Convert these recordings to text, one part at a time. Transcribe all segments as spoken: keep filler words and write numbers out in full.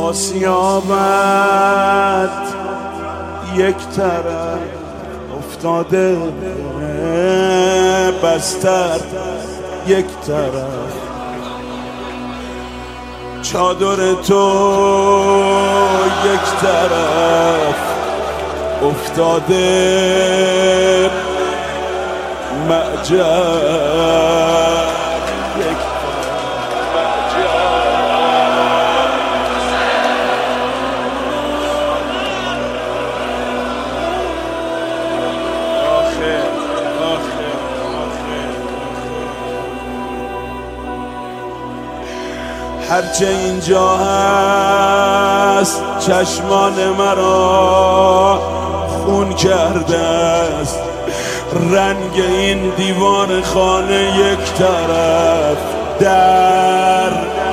آسیابت یک طرف افتاده، بستر یک طرف، چادر تو یک طرف افتاده، معجر یک هرچه اینجا هست چشمان مرا خون کرده است، رنگ این دیوان خانه یک طرف، در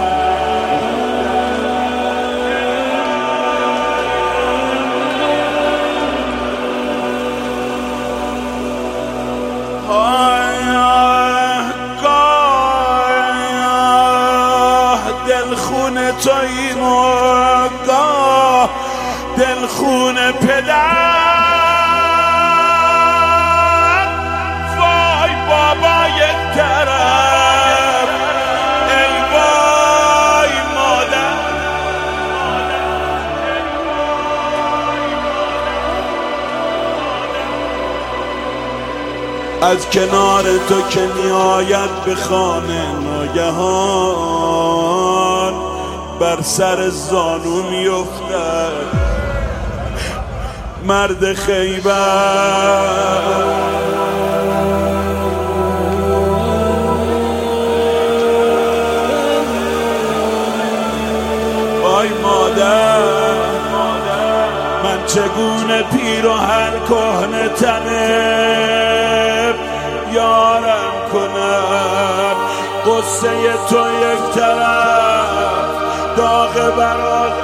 دلخون تویی مرگاه، دلخون پدر، وای بابا یک طرف، ای وای مادر. از کنار تو که میآید به خانه ناگهان، بر سر زانو میافتد مرد خیبر. وای مادر، من چگونه پیراهن کهنه تنه یارم کنم، قصه تو یک طرف، داغ برات